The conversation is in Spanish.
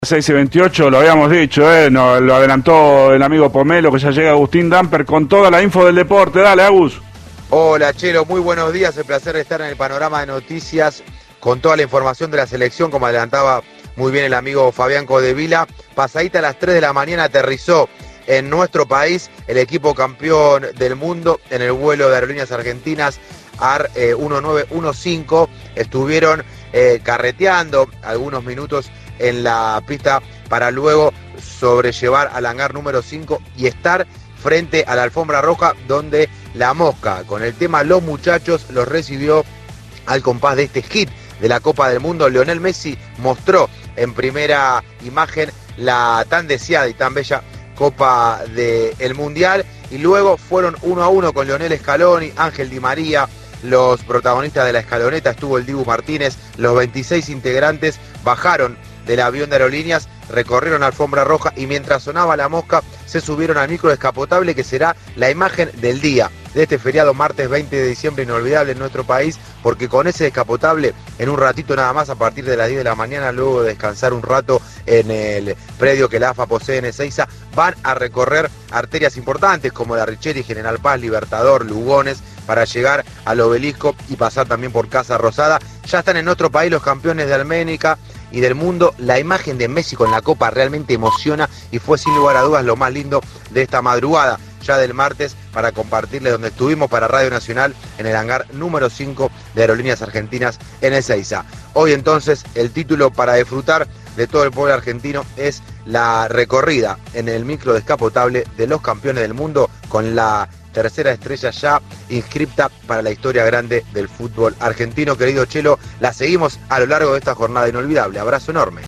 6:28, lo habíamos dicho, nos lo adelantó el amigo Pomelo, que ya llega Agustín Damper con toda la info del deporte. Dale, Agus. Hola, Chelo, muy buenos días. El placer de estar en el panorama de noticias con toda la información de la selección, como adelantaba muy bien el amigo Fabián Codevila. Pasadita a las 3 de la mañana aterrizó en nuestro país el equipo campeón del mundo en el vuelo de Aerolíneas Argentinas AR 1915. Estuvieron carreteando algunos minutos en la pista para luego sobrellevar al hangar número 5 y estar frente a la alfombra roja, donde la Mosca, con el tema Los Muchachos, los recibió al compás de este hit de la Copa del Mundo. Lionel Messi mostró en primera imagen la tan deseada y tan bella Copa del Mundial, y luego fueron 1-1 con Lionel Scaloni, Ángel Di María, los protagonistas de la escaloneta. Estuvo el Dibu Martínez. Los 26 integrantes bajaron del avión de Aerolíneas, recorrieron la alfombra roja y mientras sonaba la Mosca se subieron al micro descapotable, que será la imagen del día de este feriado martes 20 de diciembre inolvidable en nuestro país, porque con ese descapotable en un ratito nada más, a partir de las 10 de la mañana, luego de descansar un rato en el predio que la AFA posee en Ezeiza, van a recorrer arterias importantes como la Richeri, General Paz, Libertador, Lugones, para llegar al Obelisco y pasar también por Casa Rosada. Ya están en nuestro país los campeones de Alménica y del mundo. La imagen de Messi con la copa realmente emociona y fue sin lugar a dudas lo más lindo de esta madrugada ya del martes, para compartirles donde estuvimos para Radio Nacional en el hangar número 5 de Aerolíneas Argentinas en Ezeiza. Hoy entonces el título para disfrutar de todo el pueblo argentino es la recorrida en el micro descapotable de los campeones del mundo, con la tercera estrella ya inscripta para la historia grande del fútbol argentino. Querido Chelo, la seguimos a lo largo de esta jornada inolvidable. Abrazo enorme.